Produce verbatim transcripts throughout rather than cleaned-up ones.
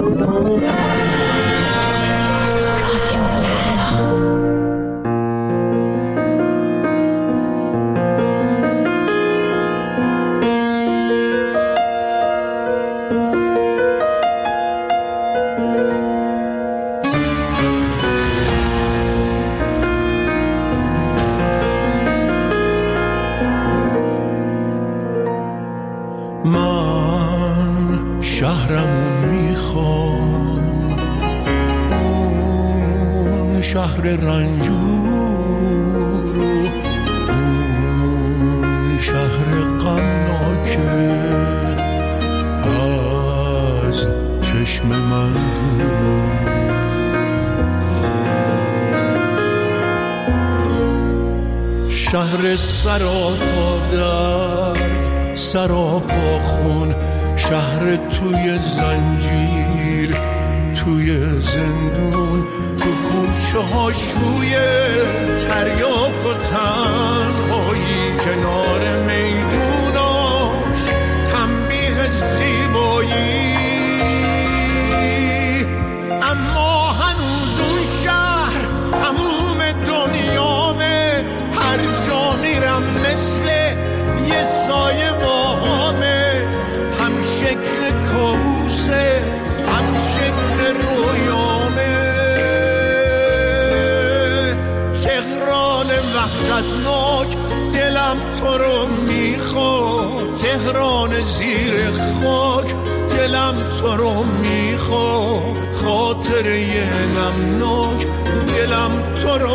من شهرمون میخوام، اون شهر رنجور و اون شهر غمناکه از چشم من دور. شهر سراپا درد، سراپا خون، شهر توی زنجیر، توی زندون، تو کوچه ها شوی تریاک و تنهایی، کنار میدوناش تنبیه زیبایی. اما هنوز اون شهر تموم دنیامه، هر جا میرم مثل یه سایه باهامه، هم شکل کابوسه هم شکل رویامه. تهران وحشتناک دلم تو رو میخواد، تهران زیر خاک دلم تو رو میخواد، خاطره نمناک دلم تو رو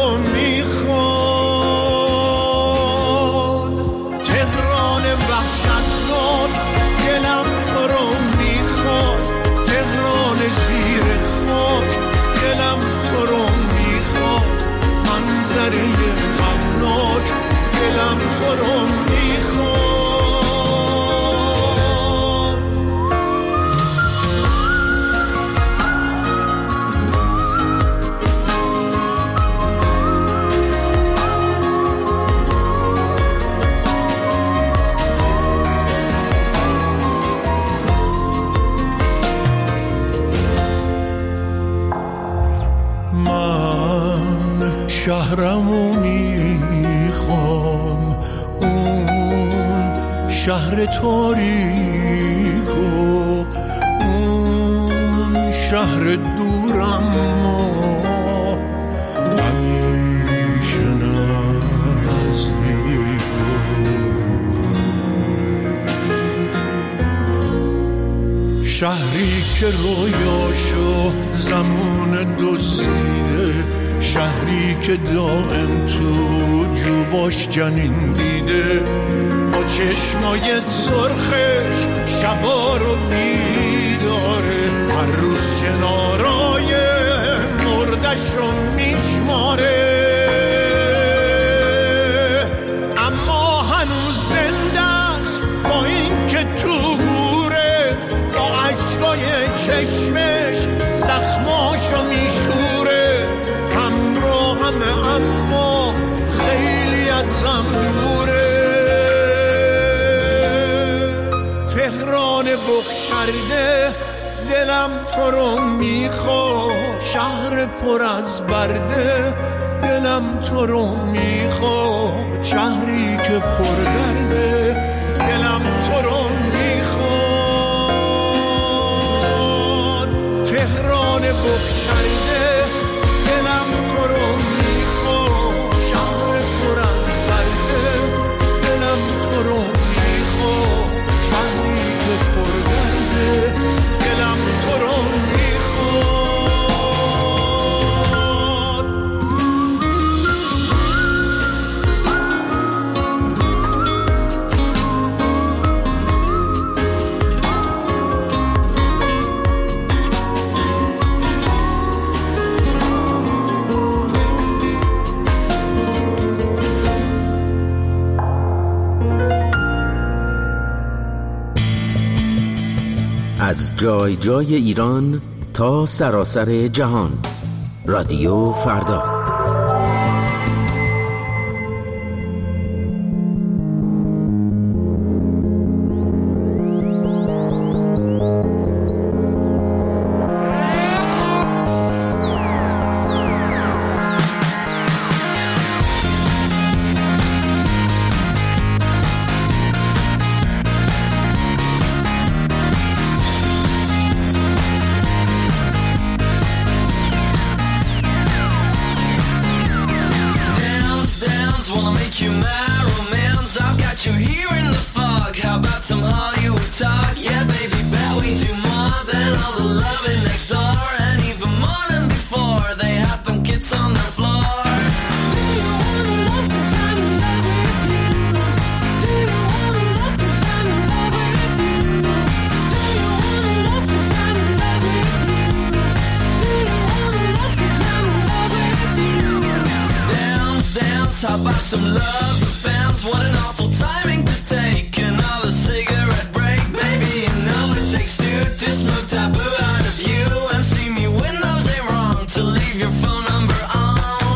میخواد. تهران وحشتناک دلم تو رو میخواد، تهران زیر خاک دلم تو رو میخواد، منظره غمناک دلم تو رو میخواد. شهرمو میخوام، اون شهر تاریک و اون شهر دورم، ما همیشه نزدیک. شهری که رویاشو زمان دزدیده، شهری که دائم تو جوباش جنین دیده، با چشمای سرخش شبا رو بیداره، هر روز شنارای مردش رو میشماره. اما هنوز زنده است با این که تو گوره، با عشقای چشمش زخماشو میشوره. اما خیلی ازم دوره. تهران بخ کرده دلم تو رو میخواد، شهر پر از برده دلم تو رو میخواد، شهری که پر درده دلم تو رو میخواد. تهران بخ کرده دلم تو رو میخواد، شهر پر از برده دلم تو رو میخواد، شهری که پر درده دلم تو رو از جای جای ایران تا سراسر جهان، رادیو فردا. all the loving next door, and even more than before, they have them kids on the floor. Do you wanna love 'cause I'm in love with you? Do you wanna love 'cause I'm in love with you? Do you wanna love 'cause I'm in love with you? Do you wanna love 'cause I'm in love with you? Dance, dance, how about some love affairs? What an awful timing to take another cigarette break. Baby, you know it takes two to smoke taboo out of you and see me when those ain't wrong to leave your phone number on.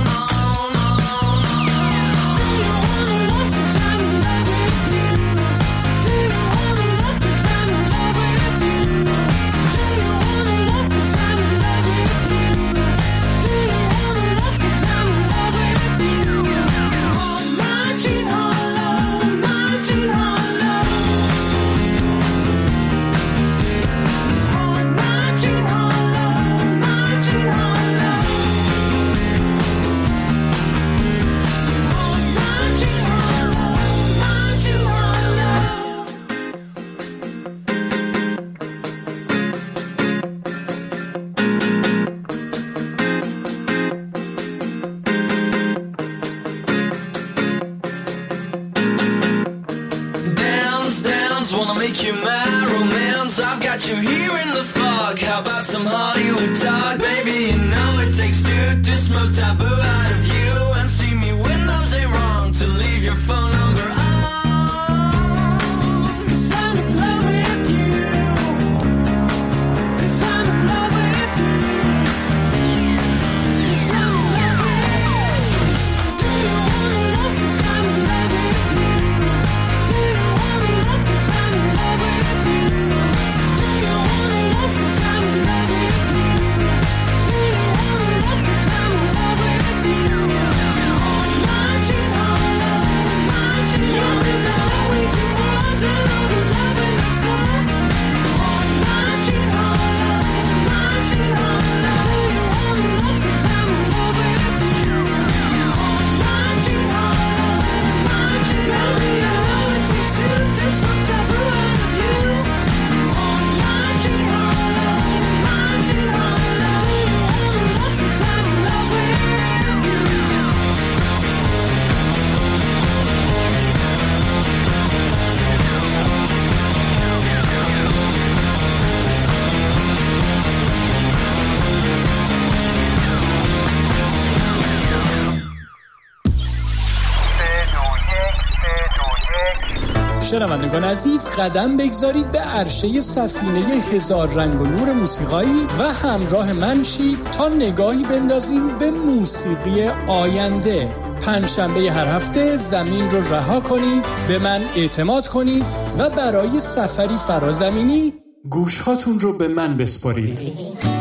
شنوندگان عزیز، قدم بگذارید به عرشه سفینه هزار رنگ و نور موسیقایی و همراه من شید تا نگاهی بندازیم به موسیقی آینده. پنجشنبه هر هفته زمین رو رها کنید، به من اعتماد کنید و برای سفری فرازمینی گوشهاتون رو به من بسپارید.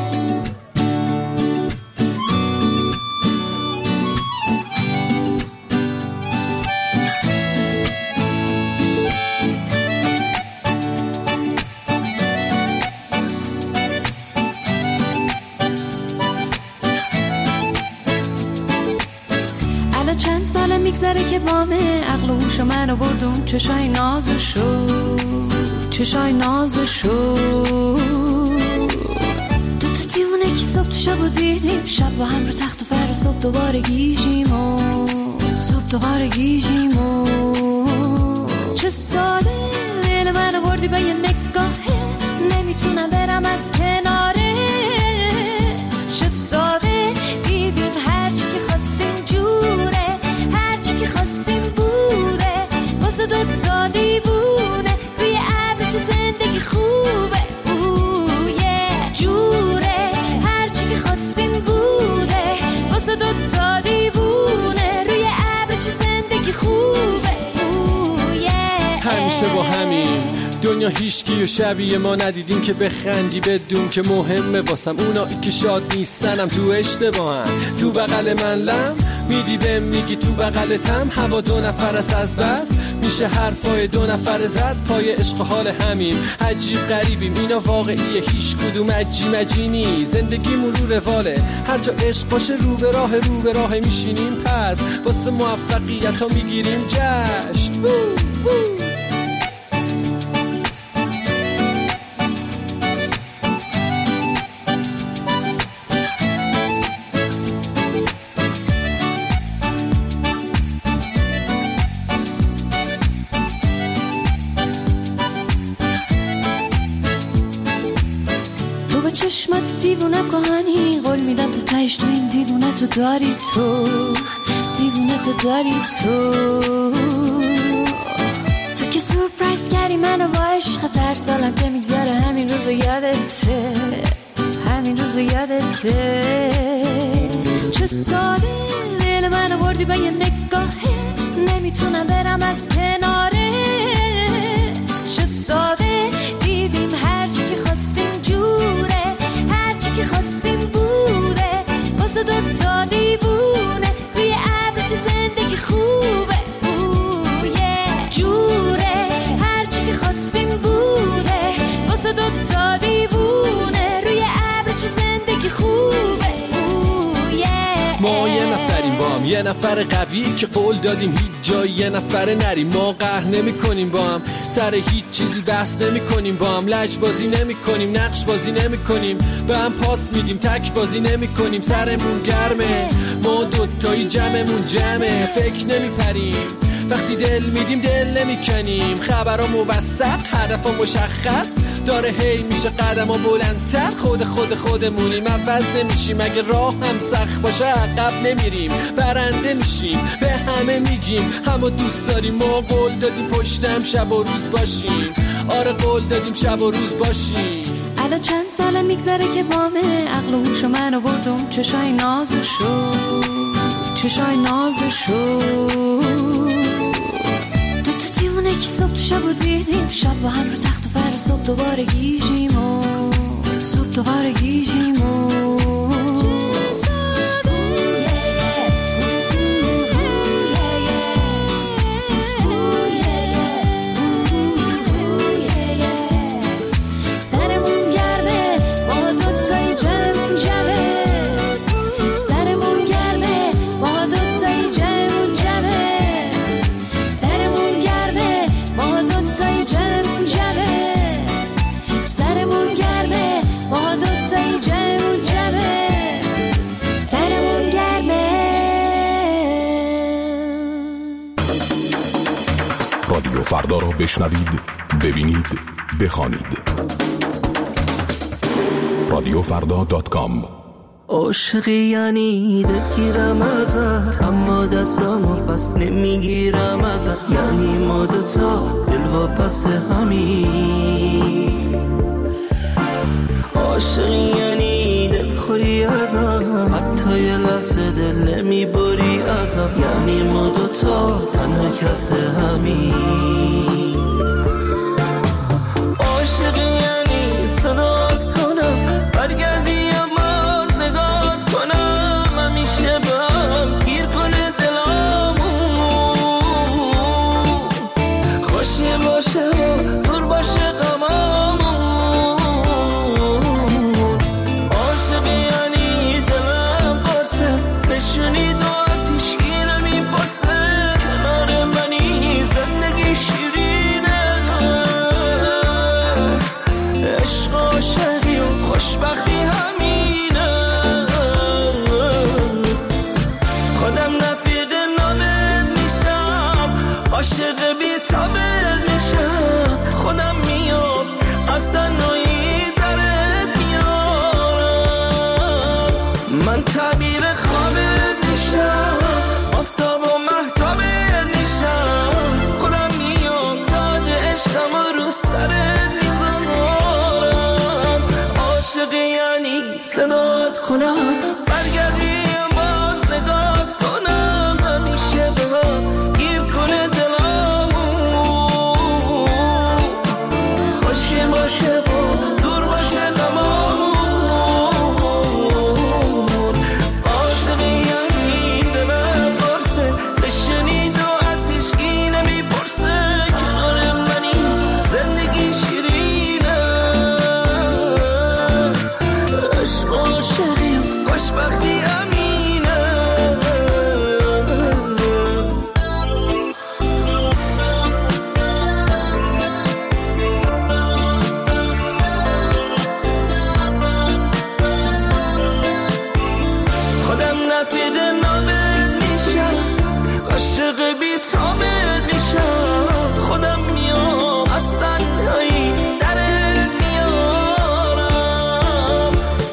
میگذره که وامه عقل و هوش منو بردون چشای نازشو چشای نازشو دو تا دیونه که صبح تو شب و دیدیم، شب با هم رو تخت و فر صبح دوباره گیجیم و صبح دوباره گیجیم و چه ساده دل منو بردی با یه نگاهه، نمیتونم برم از کنارت. چه ساده دیدیم هرچی که خواستیم جوره، هرچی که خواستیم بوده، واسه دوتا دیوونه روی ابر چه زندگی خوبه. اوه جوره هرچی که خواستیم بوده، واسه دوتا دیوونه روی ابر چه زندگی خوبه. همیشه با همین دنیا هیچکی و شبیه ما ندیدیم که بخندی بدون که مهمه واسم اونایی که شاد نیستنم تو اشتباهن. تو بغل من لم میدی بهم میگی تو بغلتم، هوا دو نفر است از بس میشه حرفای دو نفر زد پای عشق حال همین. عجیب غریبیم اینا واقعیه، هیچ کدوم عجی مجینی، زندگیمون رو رواله، هر جا عشق باشه رو به راه رو به راه میشینیم، پس واسه موفقیت ها میگیریم جشن. وو وو. چشمات دیوونه کهانی، قول میدم تو تهش تو این دیوونه تو داری، تو دیوونه تو داری، تو تو که سورپرایز کردی منو با عشق، هر سالم که میگذره همین روزو یادته، همین روزو یادته. چه ساده دل منو بردی با یه نگاهه، نمیتونم برم از کنارت. چه ساده دیدیم هرچی که خواستیم جوره، هرچی که خواستیم بوده، واسه دوتا دیوونه روی ابر. چه زندگی خوبه بویه جوره، هرچی که خواستیم بوده، واسه دوتا دیوونه روی ابر. چه زندگی خوبه بویه. ما یه نفریم با هم، یه نفر قوی که قول دادیم هیچ جای یه نفر نریم. ما قهر نمی کنیم با هم، سر هیچ چیزی بحث نمی کنیم با هم. لج بازی نمی کنیم، نقش بازی نمی کنیم، به هم پاس میدیم، تک بازی نمی کنیم. سرمون گرمه، ما دوتایی جمعمون جمعه. فکر نمی پریم وقتی دل میدیم، دل نمی کنیم. خبرها موثق، هدفها مشخص داره، هی میشه قدم ها بلندتر. خود خود خودمونیم، عوض نمیشیم. اگه راه هم سخت باشه عقب نمیریم، برنده میشیم. به همه میگیم همو دوست داریم. ما قول دادیم پشتم شب و روز باشیم. آره قول دادیم شب و روز باشیم. الان چند ساله میگذره که بامه، عقل و هوش منو بردم چشای نازشو، چشای نازشو. دو تا دیوونه که صبح تو شب و دیدیم، شب با هم رو تخت و فر، صبح دوباره گیجیم و صبح دوباره گیجیم و رادیو فردا را بشنوید، ببینید، بخوانید. رادیو فردا دات کام. عاشقی یعنی دلگیرم ازت، اما دستامو پس نمیگیرم ازت. یعنی ما دوتا دل واپس همین. عاشقی یعنی دلخوری ازم، حتی یه لحظه دل نمیبری ازم. یعنی ما دوتا تنها کس همین. عاشقی یعنی صدات کنم، برگردی یا باز نگات کنم. همیشه به هم گیر کنه دلامون، خوشی باشه و دور باشه غمامون. عاشقی یعنی دلم قرصه، نشونی دو از هیچکی نمیپرسه. کنار منی زندگی شیرینه، عشق عاشقی و خوشبختی همینه. خودم رفیق نامت میشم، عاشق بی تابت میشم. خودم میام از تنهایی درت میارم. من تعبیر خوابت میشم، آفتاب و مهتابت میشم. خودم میام تاج عشقم رو سرت میذارم. عاشقی یعنی صدات کنم، برگردی باز نگات کنم. همیشه به هم گیر کنه دلامون، خوشی باشه و دور باشه غمامون. عاشقی یعنی دلم قرصه، بشنید و از هیچکی نمیپرسه. کنار منی زندگی شیرینه، عشق عاشقی و خوشبختی امینه. خودم رفیق نامت میشم، عاشق بی تابت میشم. خودم میام از تنهایی درت میارم.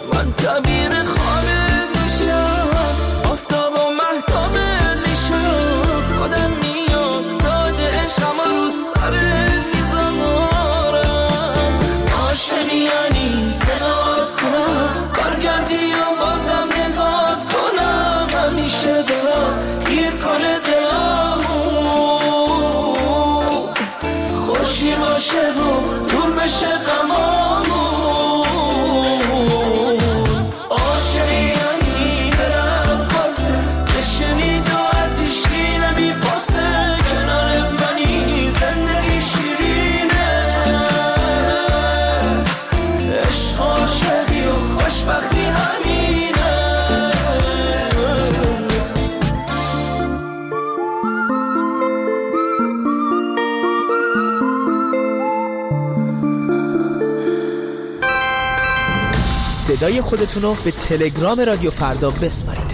صدای خودتون رو به تلگرام رادیو فردا بسپارید.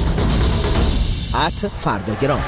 ات فرداگرام.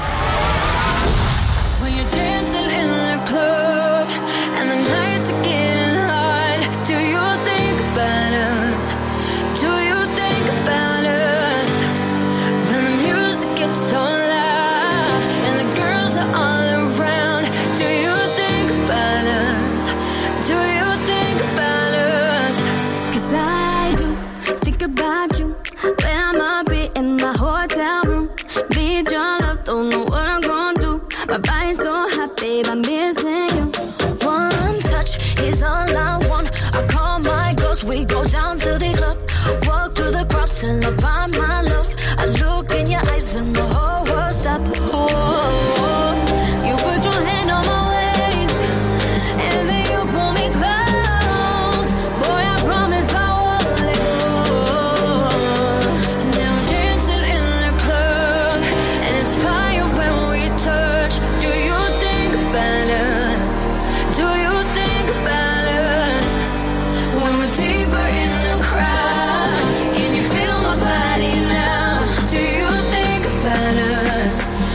Babe, I'm missing you. One touch is all I want. I call my ghost, we go down to the club. Walk through the crowd till I find my love. I look in your eyes and the whole world stop. Oh, you put your hand on my waist and then you pull me close. Boy, I promise I won't let go. Now I'm dancing in the club and it's fire when we touch. Do you about us? Do you think about us? When we're deeper in the crowd, can you feel my body now? Do you think about us?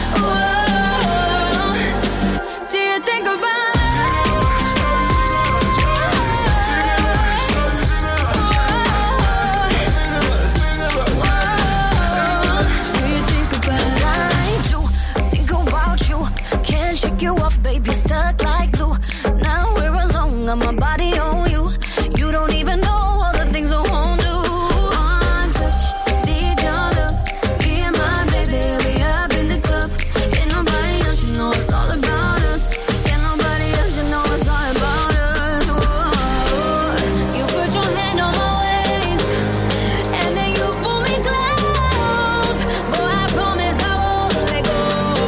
Oh, do you think about us? Do you think about us? I do think about you. Can't shake you off, baby, stuck like glue. Now we're alone, got my body on you. You don't even know all the things I won't do. One touch, need your love. Me and my baby, we up in the club. Ain't nobody else, you know it's all about us. Ain't nobody else, you know it's all about us. Whoa. You put your hand on my waist and then you pull me close. Boy, I promise I won't let go.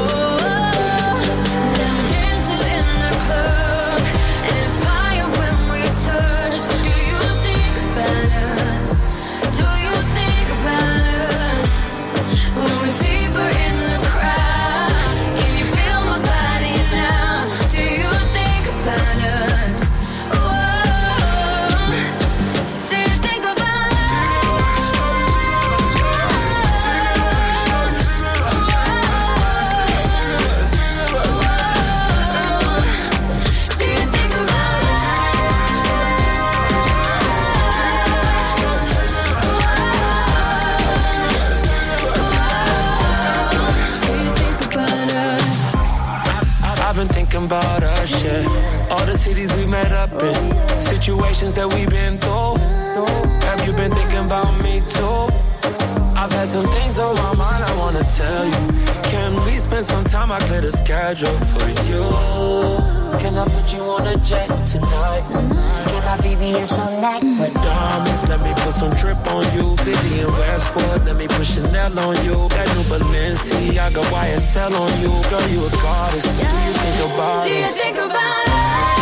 About us, yeah. All the cities we met up in, situations that we've been through. Have you been thinking about me too? I've had some things on my mind I wanna tell you. Can we spend some time? I clear the schedule for you. Can I put you on a jet tonight? Can I be the like with diamonds? Let me put some drip on you. Vivian Westwood, let me put Chanel on you. That new Balenciaga Y S L on you. Girl, you a goddess. Do you think about it? Do you think about it?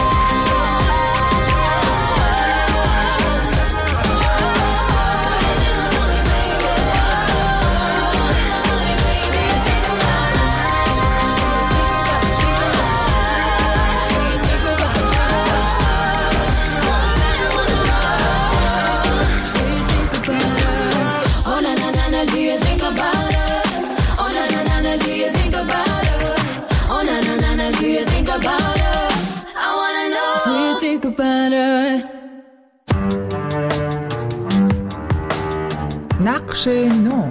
نقش نو.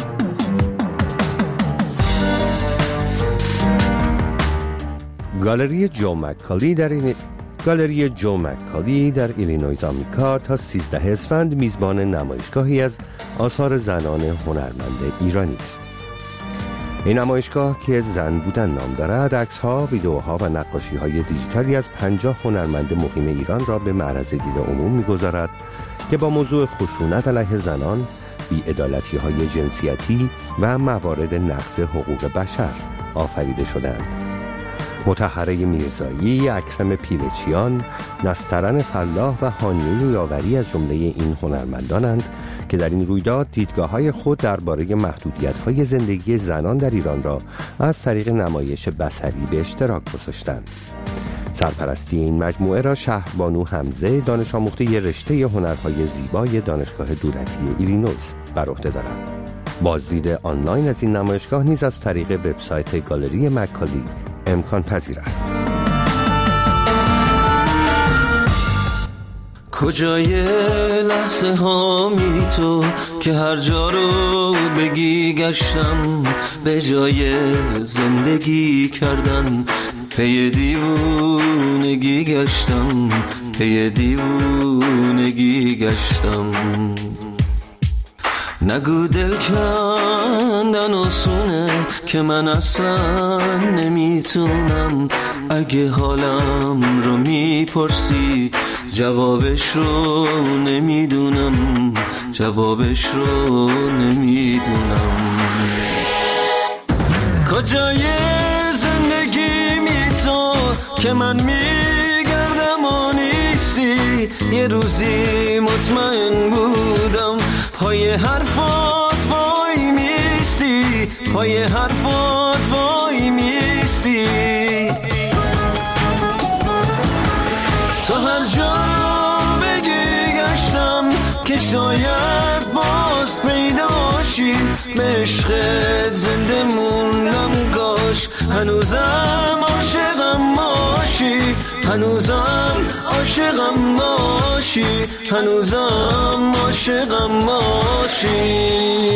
گالری جو مکالی در این گالری جو مکالی در ایلینویز آمریکا تا سیزده اسفند میزبان نمایشگاهی از آثار زنان هنرمند ایرانی است. این نمایشگاه که زن بودن نام دارد، عکس‌ها، ویدئوها و نقاشی‌های دیجیتالی از پنجاه هنرمند مقیم ایران را به معرض دید عموم می‌گذارد که با موضوع خشونت علیه زنان، بی‌عدالتی‌های جنسیتی و موارد نقض حقوق بشر آفریده شدند. مطهره میرزایی، اکرم پیلچیان، نسترن فلاح و هانیه یاوری از جمله این هنرمندانند که در این رویداد دیدگاه‌های خود درباره محدودیت‌های زندگی زنان در ایران را از طریق نمایش بصری به اشتراک گذاشتند. سرپرستی این مجموعه را شهربانو حمزه دانش آموخته رشته هنرهای زیبای دانشگاه دولتی ایلینویز بر عهده دارد. بازدید آنلاین از این نمایشگاه نیز از طریق وبسایت گالری مکالی امکان پذیر است. کجای لحظه هامی تو که هر جا رو بگی گشتم، به جای زندگی کردن پی دیوونگی گشتم، پی دیوونگی گشتم. نگو دل کندن آسونه که من اصلا نمیتونم. اگه حالم رو میپرسی جوابش رو نمیدونم، جوابش رو نمیدونم. کجای زندگی می تو که من میگردم و نیستی؟ یه روزی مطمئن بودم پای حرفات وای میستی، پای حرفات وای میستی. تو هر جا بگی گشتم که شاید باز پیداشی، به عشقت زنده موندم کاش هنوزم عاشقم باشی، هنوزم عاشقم باشی، هنوزم عاشقم باشی.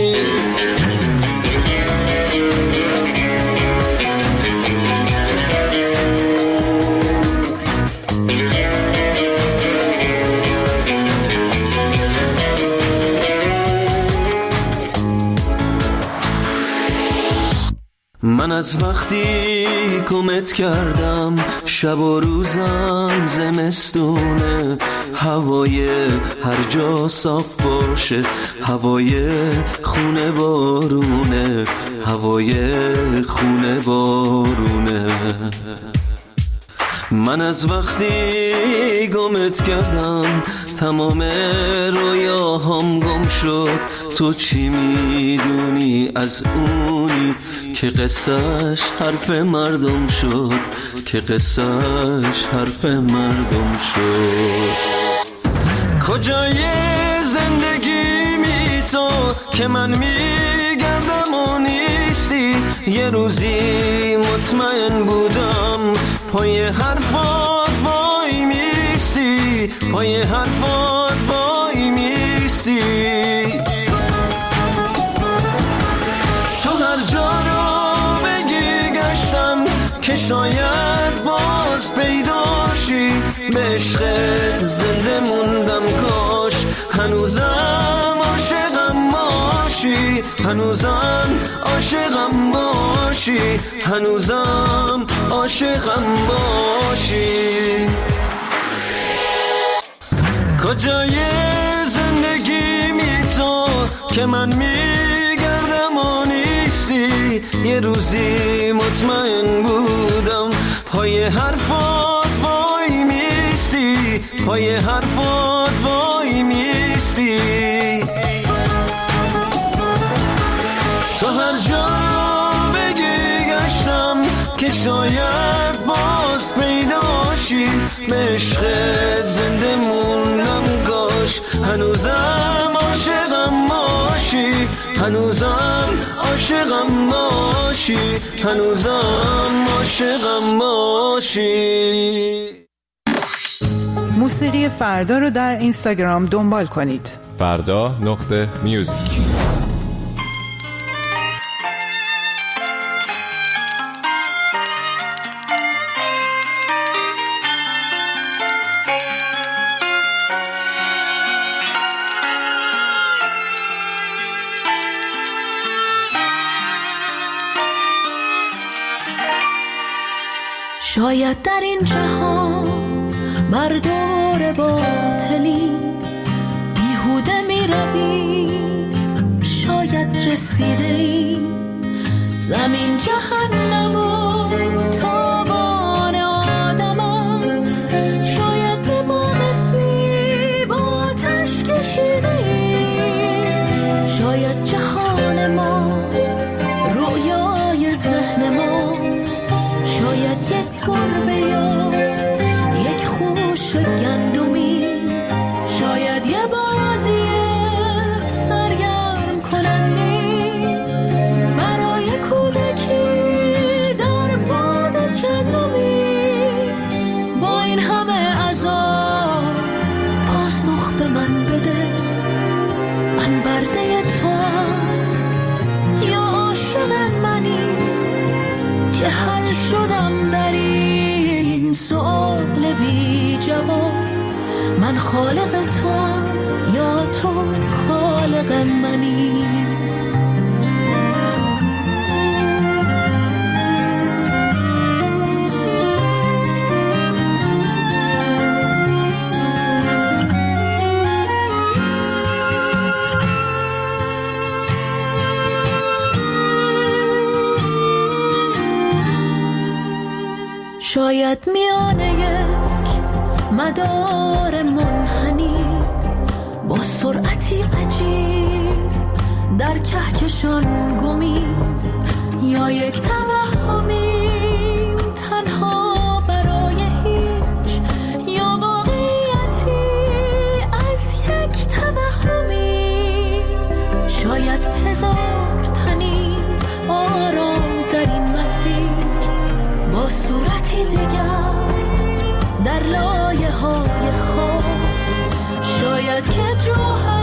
من از وقتی گمت کردم شب و روزم زمستونه، هوای هر جا صاف باشه، هوای خونه بارونه، هوای خونه بارونه. من از وقتی گمت کردم تمام رویاهام گم شد. تو چی میدونی از اونی که قصهش حرف مردم شد، که قصهش حرف مردم شد. کجای زندگی می تو که من میگردم و نیستی؟ یه روزی مطمئن بودم پای حرفات وای میستی، پای حرفات وای میستی. تو هر جا رو بگی گشتم که شاید باز پیداشی، به عشقت زنده موندم کاش هنوزم عاشقم باشی، هنوزم عاشقم باشی، هنوزم عاشقم باشی. کجای زندگی می تو که من میگردم و نیستی؟ یه روزی مطمئن بودم پای حرفات وای میستی، پای حرفات وای میستی. تو هر جا بگی گشتم که شاید باز پیداشی، به عشقت زنده موندم کاش هنوزم عاشقم باشی، هنوزم عاشقم باشی، هنوزم عاشقم باشی. موسیقی فردا رو در اینستاگرام دنبال کنید. فردا نقطه میوزیک. شاید در این جهان بر دور باطلی بیهوده می روی، شاید رسیده ای زمین جهنم و تاوان آدم است. شاید به باغ سیب آتش کشیده ای، شاید جهان ما رویای ذهن ماست. شاید یک گربه یا من خالق تو هم یا تو خالق منی. شاید میانه یک مدار منحنی با سرعتی عجیب در کهکشان گمی، یا یک توهمی تنها برای هیچ، یا واقعیتی از یک توهمی. شاید هزار تنی آرام در این مسیر با صورتی دیگر در لایه های خواب. شاید که جوهر